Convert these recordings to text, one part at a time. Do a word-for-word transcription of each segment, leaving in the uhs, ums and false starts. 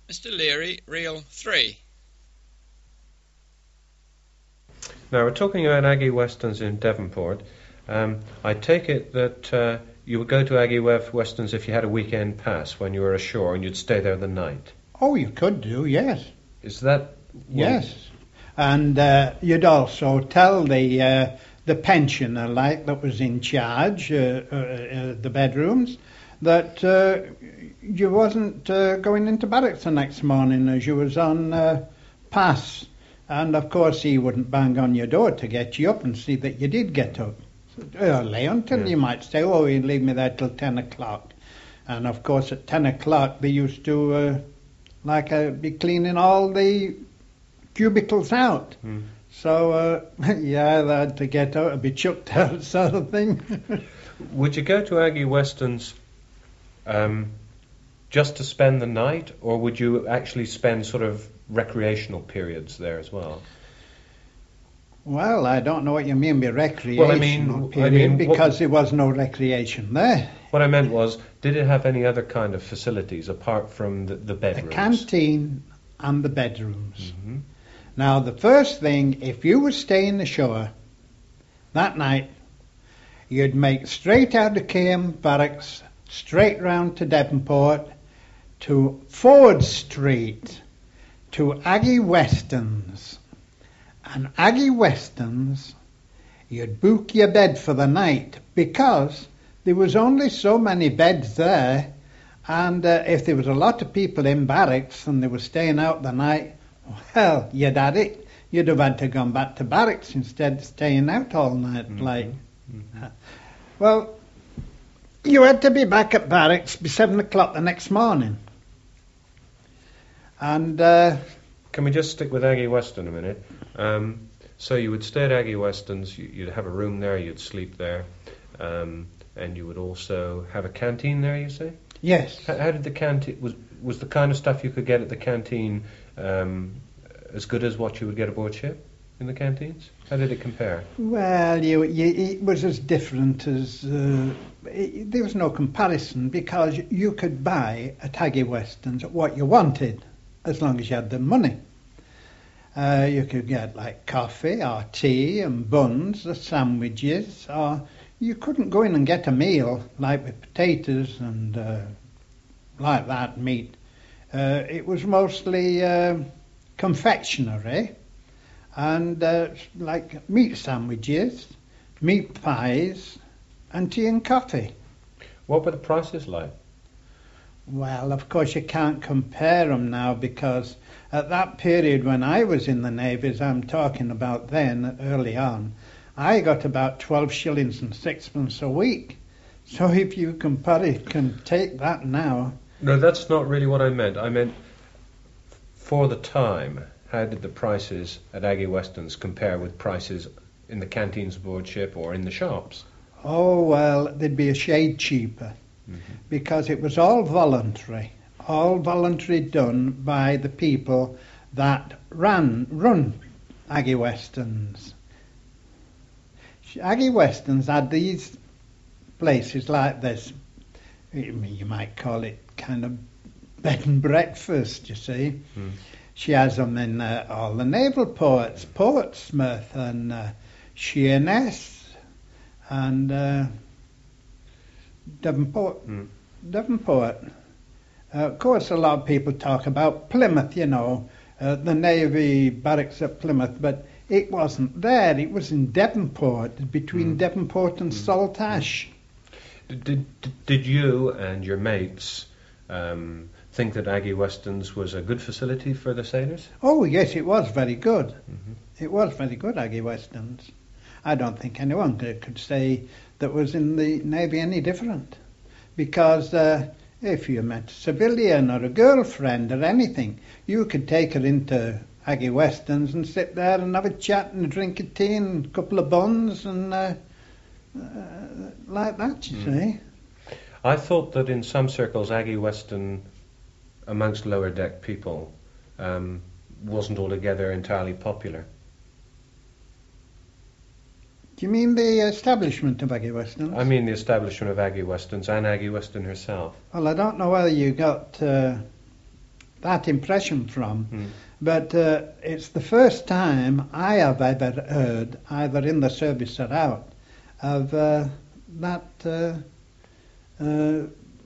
Mister Leary, reel three. Now, we're talking about Aggie Westerns in Devonport. Um, I take it that uh, you would go to Aggie Westerns if you had a weekend pass when you were ashore and you'd stay there the night. Oh, you could do, yes. Is that... Well, yes. And uh, you'd also tell the uh, the pensioner, like, that was in charge, uh, uh, uh, the bedrooms, that uh, you wasn't uh, going into barracks the next morning as you was on uh, pass. And, of course, he wouldn't bang on your door to get you up and see that you did get up early until yeah. you might say, oh, you leave me there till ten o'clock. And, of course, at ten o'clock they used to, uh, like, uh, be cleaning all the cubicles out. Mm. So, uh, yeah, they had to get out and be chucked out, sort of thing. Would you go to Aggie Westerns um, just to spend the night, or would you actually spend sort of recreational periods there as well? Well, I don't know what you mean by recreational well, I mean, period, I mean, because what, there was no recreation there. What I meant was, did it have any other kind of facilities apart from the, the bedrooms? The canteen and the bedrooms. Mm-hmm. Now, the first thing, if you were staying ashore that night, you'd make straight out of K M Barracks, straight round to Devonport, to Ford Street, to Aggie Westerns. And Aggie Westerns, you'd book your bed for the night, because there was only so many beds there, and uh, if there was a lot of people in barracks and they were staying out the night, well, you'd had it. You'd have had to go back to barracks instead of staying out all night. Mm-hmm. Like, mm-hmm. Uh, well, you had to be back at barracks by seven o'clock the next morning. And uh, can we just stick with Aggie Western a minute? Um, so you would stay at Aggie Westerns. You'd have a room there. You'd sleep there, um, and you would also have a canteen there. You say? Yes. How, how did the canteen was was the kind of stuff you could get at the canteen um, as good as what you would get aboard ship in the canteens? How did it compare? Well, you, you, it was as different as... Uh, it, there was no comparison, because you could buy at Aggie Westerns what you wanted, as long as you had the money. Uh, you could get, like, coffee or tea and buns or sandwiches, or you couldn't go in and get a meal, like with potatoes and uh, like that, meat. Uh, it was mostly uh, confectionery and uh, like meat sandwiches, meat pies, and tea and coffee. What were the prices like? Well, of course you can't compare them now, because at that period when I was in the Navy, as I'm talking about then, early on, I got about twelve shillings and sixpence a week. So if you compare it, can take that now. No, that's not really what I meant. I meant for the time, how did the prices at Aggie Westerns compare with prices in the canteens aboard ship or in the shops? Oh, well, they'd be a shade cheaper, mm-hmm. because it was all voluntary, all voluntary done by the people that ran, run Aggie Westerns. Aggie Westerns had these places like this. You might call it kind of bed and breakfast, you see. Mm. She has them in uh, all the naval ports, Portsmouth and uh, Sheerness and uh, Devonport. Mm. Devonport. Uh, of course, a lot of people talk about Plymouth, you know, uh, the Navy barracks at Plymouth, but it wasn't there. It was in Devonport, between mm. Devonport and mm. Saltash. Did, did, did you and your mates um, think that Aggie Westerns was a good facility for the sailors? Oh, yes, it was very good. Mm-hmm. It was very good, Aggie Westerns. I don't think anyone could, could say that was in the Navy any different. Because uh, if you met a civilian or a girlfriend or anything, you could take her into Aggie Westerns and sit there and have a chat and a drink of tea and a couple of buns and... Uh, Uh, like that, you mm. see. I thought that in some circles Aggie Western, amongst lower deck people, um, wasn't altogether entirely popular. Do you mean the establishment of Aggie Westerns? I mean the establishment of Aggie Westerns and Aggie Western herself. Well, I don't know whether you got uh, that impression from. Mm. But uh, it's the first time I have ever heard, either in the service or out, of uh, that uh, uh,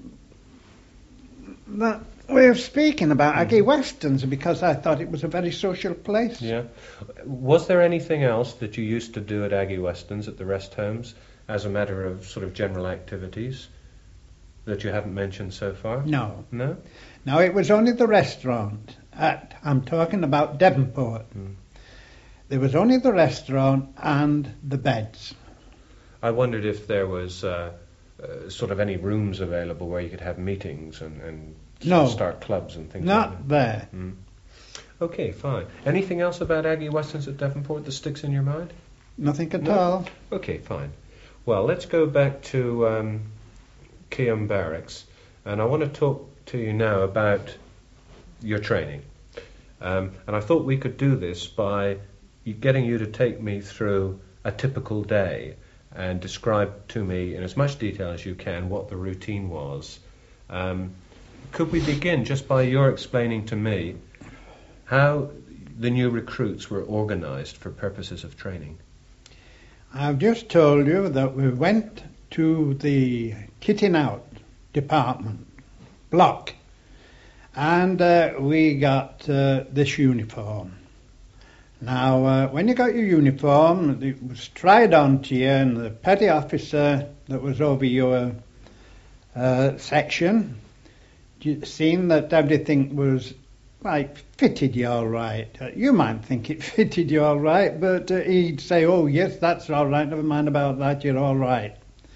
that way of speaking about Mm. Aggie Westerns, because I thought it was a very social place. Yeah. Was there anything else that you used to do at Aggie Westerns at the rest homes as a matter of sort of general activities that you haven't mentioned so far? No. No? No, it was only the restaurant. At, I'm talking about Devonport. Mm. There was only the restaurant and the beds. I wondered if there was uh, uh, sort of any rooms available where you could have meetings and, and No. start clubs and things Not like that. there. Mm. Okay, fine. Anything else about Aggie Westerns at Devonport that sticks in your mind? Nothing at No. all. Okay, fine. Well, let's go back to um, Keum Barracks, and I want to talk to you now about your training. Um, and I thought we could do this by getting you to take me through a typical day and describe to me in as much detail as you can what the routine was. Um, could we begin just by your explaining to me how the new recruits were organised for purposes of training? I've just told you that we went to the kitting out department block, and uh, we got uh, this uniform. Now, uh, when you got your uniform, it was tried on to you, and the petty officer that was over your uh, section seen that everything was like fitted you all right. Uh, you might think it fitted you all right, but uh, he'd say, "Oh yes, that's all right. Never mind about that. You're all right."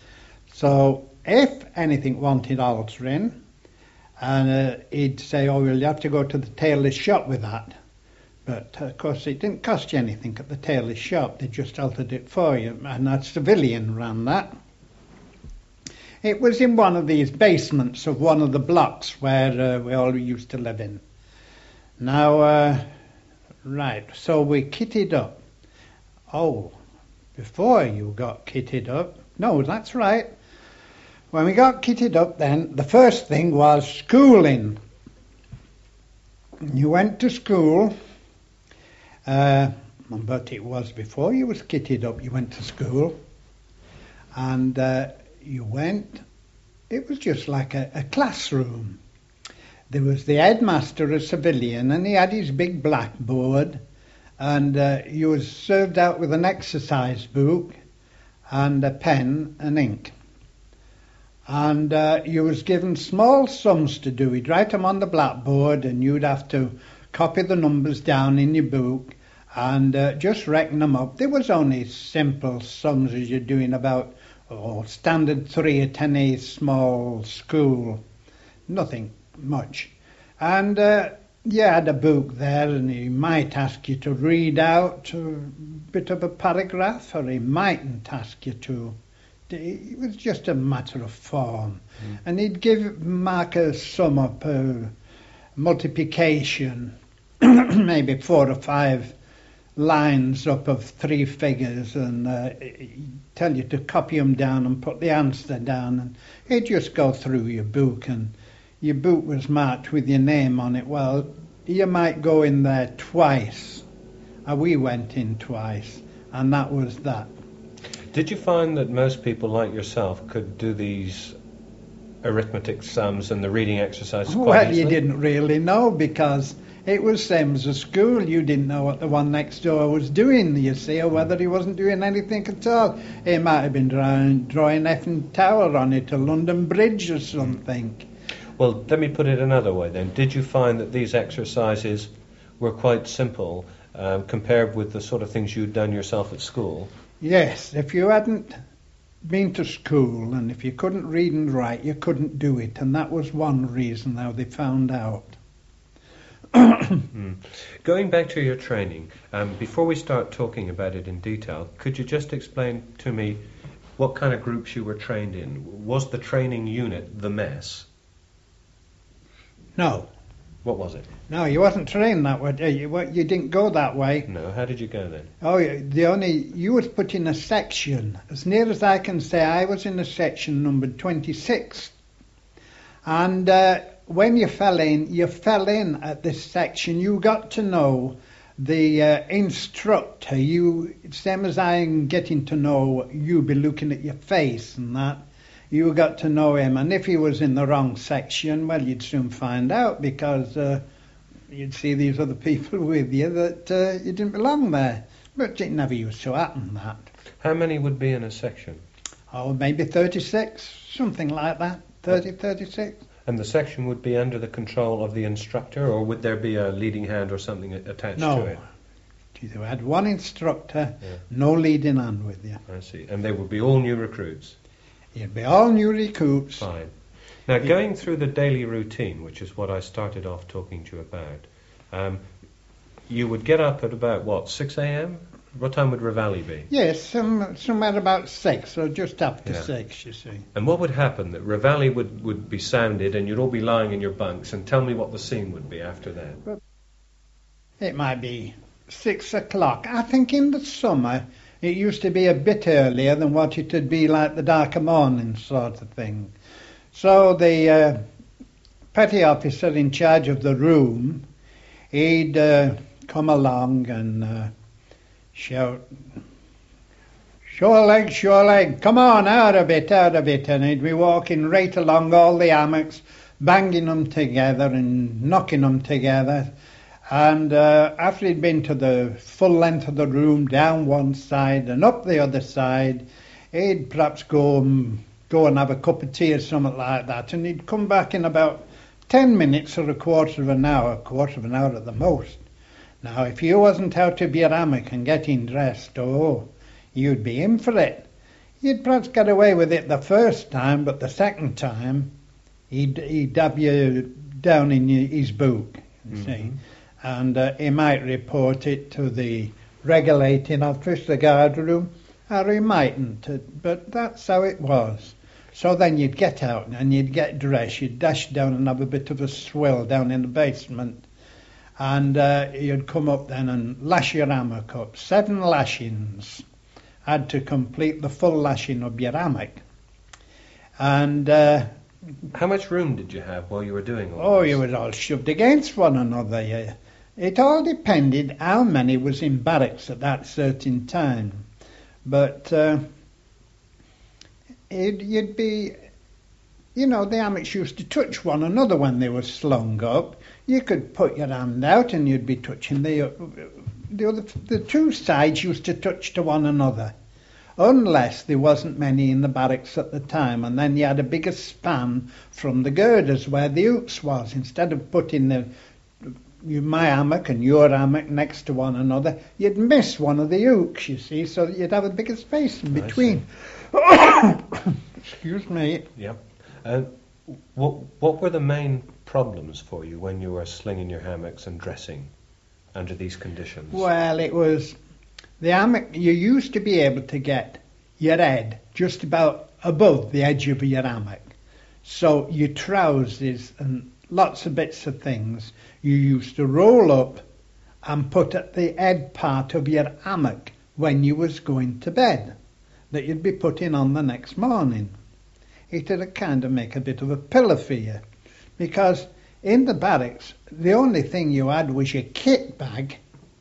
So if anything wanted altering, and uh, he'd say, "Oh, well, you have to go to the tailor's shop with that." But uh, of course, it didn't cost you anything at the tailor's shop. They just altered it for you, and that civilian ran that. It was in one of these basements of one of the blocks where uh, we all used to live in. Now, uh, right, so we kitted up. Oh, before you got kitted up, no, that's right. When we got kitted up then, the first thing was schooling. You went to school, uh, but it was before you was kitted up, you went to school, and uh, you went, it was just like a, a classroom. There was the headmaster, a civilian, and he had his big blackboard, and uh, you was served out with an exercise book and a pen and ink. And uh, you was given small sums to do. He'd write them on the blackboard, and you'd have to copy the numbers down in your book and uh, just reckon them up. There was only simple sums as you're doing about oh, standard three at any small school. Nothing much. And uh, you had a book there, and he might ask you to read out a bit of a paragraph, or he mightn't ask you to. It was just a matter of form. Mm. And he'd give mark a sum up, uh, multiplication, maybe four or five lines up of three figures, and uh, he'd tell you to copy them down and put the answer down, and he'd just go through your book, and your book was marked with your name on it. Well, you might go in there twice. Uh, we went in twice, and that was that. Did you find that most people like yourself could do these arithmetic sums and the reading exercises quite Well, easily? you didn't really know, because it was same as a school. You didn't know what the one next door was doing, you see, or whether he wasn't doing anything at all. He might have been drawing, drawing Eiffel Tower on it, or London Bridge or something. Well, let me put it another way then. Did you find that these exercises were quite simple um, compared with the sort of things you'd done yourself at school? Yes, if you hadn't been to school and if you couldn't read and write, you couldn't do it, and that was one reason how they found out. mm. Going back to your training, um, before we start talking about it in detail, could you just explain to me what kind of groups you were trained in? Was the training unit the mess? No. What was it? No, you wasn't trained that way. You, you didn't go that way. No, how did you go then? Oh, the only you was put in a section. As near as I can say, I was in a section numbered twenty-six, and uh, when you fell in, you fell in at this section. You got to know the uh, instructor. You, same as I'm getting to know you, be looking at your face and that. You got to know him, and if he was in the wrong section, well, you'd soon find out, because uh, you'd see these other people with you that uh, you didn't belong there. But it never used to happen, that. How many would be in a section? Oh, maybe thirty-six, something like that. thirty, thirty-six. And the section would be under the control of the instructor, or would there be a leading hand or something attached no. to it? You had one instructor, Yeah. no leading hand with you. I see. And they would be all new recruits? You'd be all new recruits. Fine. Now, going through the daily routine, which is what I started off talking to you about, um, you would get up at about, what, six a.m.? What time would Reveille be? Yes, some, somewhere about six, or just after Yeah. six, you see. And what would happen? That Reveille would, would be sounded and you'd all be lying in your bunks, and tell me what the scene would be after that. It might be six o'clock. I think in the summer it used to be a bit earlier than what it would be like the dark of morning sort of thing. So the uh, petty officer in charge of the room, he'd uh, come along and uh, shout, "Shore leg, shore leg, come on, out of it, out of it." And he'd be walking right along all the hammocks, banging them together and knocking them together. And uh, after he'd been to the full length of the room, down one side and up the other side, he'd perhaps go and, go and have a cup of tea or something like that. And he'd come back in about ten minutes or a quarter of an hour, a quarter of an hour at the most. Now, if you wasn't out of your hammock and getting dressed, oh, you'd be in for it. You'd perhaps get away with it the first time, but the second time, he'd, he'd have you down in your, his book, you Mm-hmm. see. And uh, he might report it to the regulating office, the guard room, or he mightn't. Uh, but that's how it was. So then you'd get out and you'd get dressed, you'd dash down and have a bit of a swill down in the basement. And uh, you'd come up then and lash your hammock up. Seven lashings had to complete the full lashing of your hammock. And uh, How much room did you have while you were doing all oh, this? you were all shoved against one another. Yeah. It all depended how many was in barracks at that certain time. But uh, it, you'd be, you know, the hammocks used to touch one another when they were slung up. You could put your hand out and you'd be touching the, the other, the two sides used to touch to one another. Unless there wasn't many in the barracks at the time, and then you had a bigger span from the girders where the hooks was. Instead of putting the you, my hammock and your hammock next to one another, you'd miss one of the hooks, you see, so that you'd have a bigger space in between. Excuse me. Yeah. Uh, what, what were the main problems for you when you were slinging your hammocks and dressing under these conditions? Well, it was the hammock. You used to be able to get your head just about above the edge of your hammock. So your trousers and lots of bits of things you used to roll up and put at the head part of your hammock when you was going to bed, that you'd be putting on the next morning. It'd kind of make a bit of a pillow for you, because in the barracks the only thing you had was your kit bag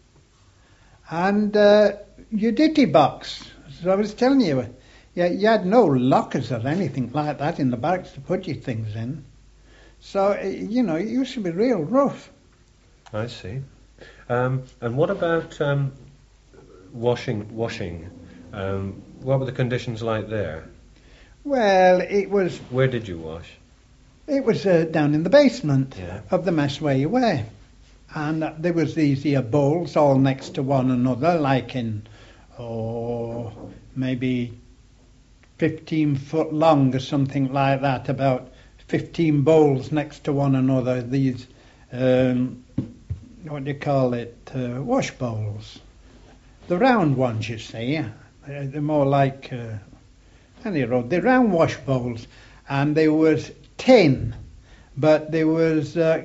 and uh, your ditty box. So I was telling you, you, you had no lockers or anything like that in the barracks to put your things in. So, you know, it used to be real rough. I see. Um, and what about um, washing? Washing. Um, what were the conditions like there? Well, it was Where did you wash? it was uh, down in the basement Yeah. of the mess where you were. And uh, there was these here bowls all next to one another, like in, oh, maybe fifteen foot long or something like that, about fifteen bowls next to one another. These, um, what do you call it, uh, wash bowls. The round ones, you see. Uh, they're more like, uh, any road, the round wash bowls. And there was tin, but there was, uh,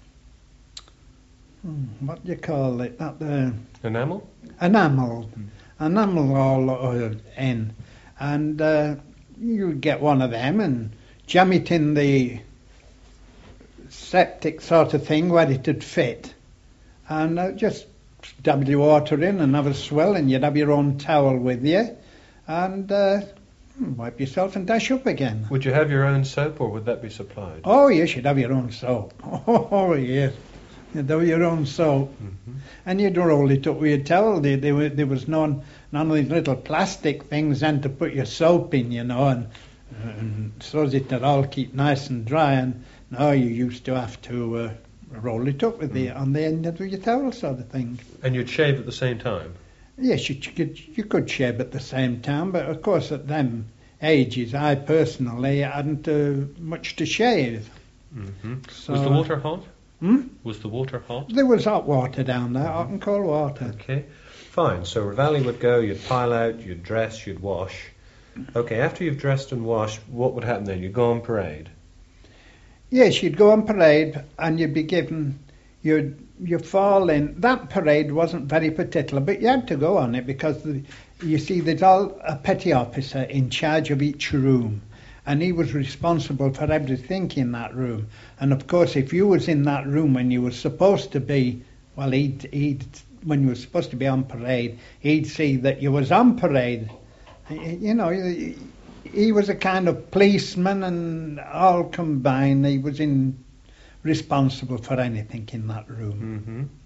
hmm, what do you call it, not the... Enamel? enamel, enamel all uh, in, and uh, you would get one of them and jam it in the septic sort of thing where it would fit. And uh, just dab the water in and have a swill, and you'd have your own towel with you, and uh, wipe yourself and dash up again. Would you have your own soap, or would that be supplied? Oh, yes, you'd have your own soap. Oh, yes. You'd have your own soap. Mm-hmm. And you'd roll it up with your towel. There, there, were, there was none, none of these little plastic things then to put your soap in, you know, and, and so that it all keep nice and dry. And no, you used to have to uh, roll it up with the, on the end of your towel sort of thing. And you'd shave at the same time? Yes, you could, you could shave at the same time, but of course at them ages, I personally hadn't uh, much to shave. Mm-hmm. So, Was the water hot? Hmm? Was the water hot? There was hot water down there, hot and cold water. Okay, fine. So Ravelli would go, you'd pile out, you'd dress, you'd wash. Okay, after you've dressed and washed, what would happen then? You'd go on parade? Yes, you'd go on parade and you'd be given, you'd you fall in. That parade wasn't very particular, but you had to go on it because, the, you see, there's all a petty officer in charge of each room, and he was responsible for everything in that room. And of course, if you was in that room when you were supposed to be, well, he'd, he'd when you were supposed to be on parade, he'd see that you was on parade. You know, he, he was a kind of policeman, and all combined, he was in responsible for anything in that room. Mm-hmm.